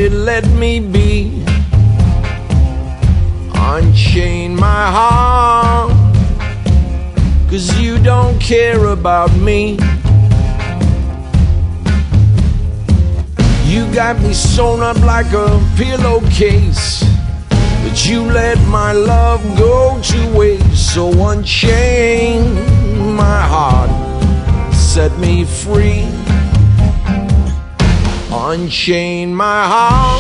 Baby, let me be. Unchain my heart, 'cause you don't care about me. You got me sewn up like a pillowcase, but you let my love go to waste. So unchain my heart, set me free. Unchain my heart,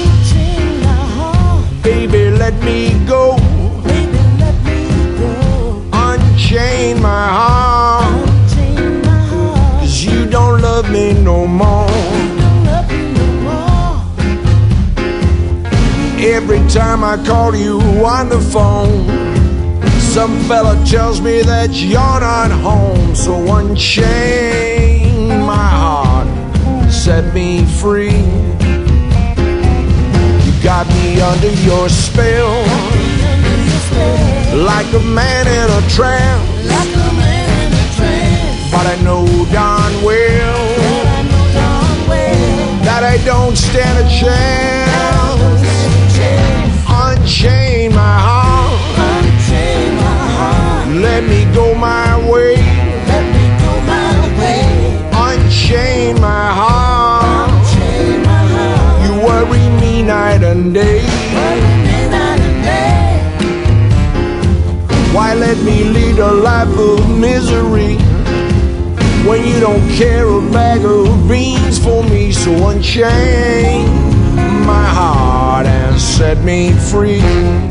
baby, let me go. Unchain my heart, 'cause you don't love me no more. Every time I call you on the phone, some fella tells me that you're not home. So unchain my heart, set me free. You got me under your spell, like a man in a trance. But I know darn well that I don't stand a chance. Unchain my heart, let me go my way. Unchain my heart, you worry me night and day. Why let me lead a life of misery when you don't care a bag of beans for me? So unchain my heart and set me free.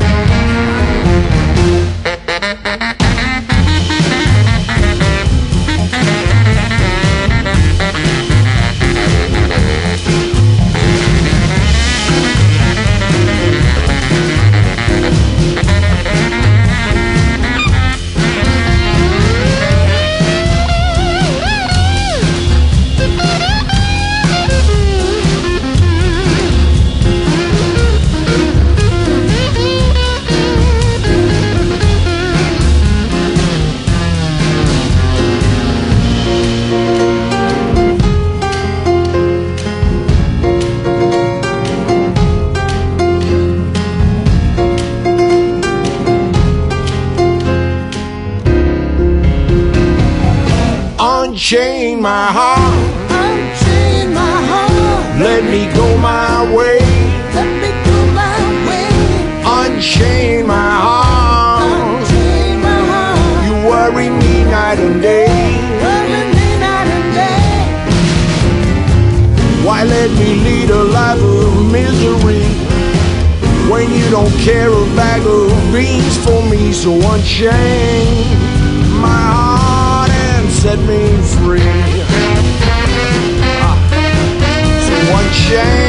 Unchain my heart, let me go my way. Unchain my heart, you worry me night and day. Why let me lead a life of misery when you don't care a bag of beans for me? So unchain my heart and set me free. So unchain